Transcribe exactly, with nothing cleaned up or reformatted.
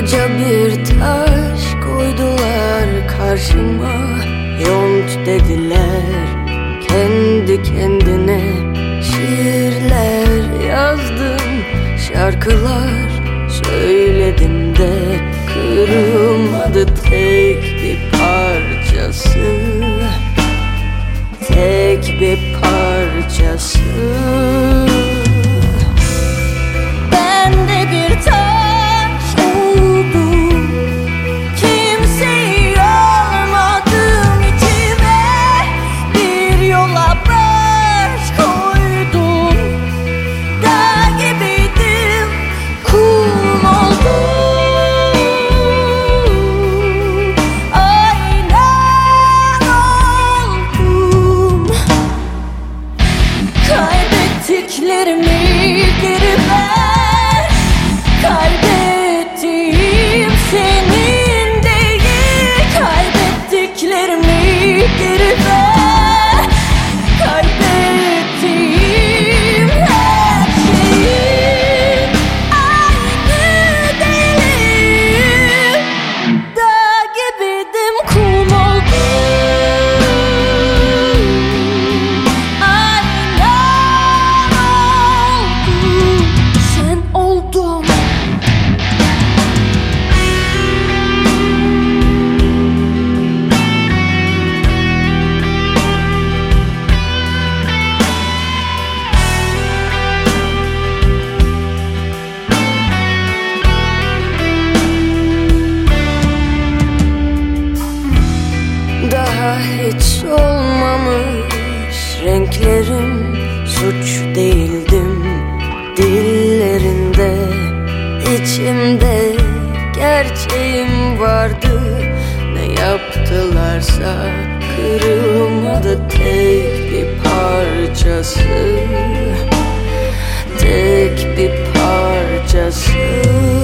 Koca bir taş koydular karşıma, yont dediler. Kendi kendine şiirler yazdım, şarkılar söyledim de kırılmadı tek bir parçası, tek bir parçası. Ben de bir taş oldum, kimseyi almadım içime, bir yola baş koydum, dağ gibiydim, kum oldum. Kaybettiklerimi geri ver, kaybettiğim senin değil. Kaybettiklerimi geri ver, kaybettiğim her şeyi aynı değil. Dağ gibiydim, kum oldum. Daha hiç solmamış renklerim, suç değildim dillerinde. İçimde gerçeğim vardı, ne yaptılarsa kırılmadı tek bir parçası, tek bir parçası.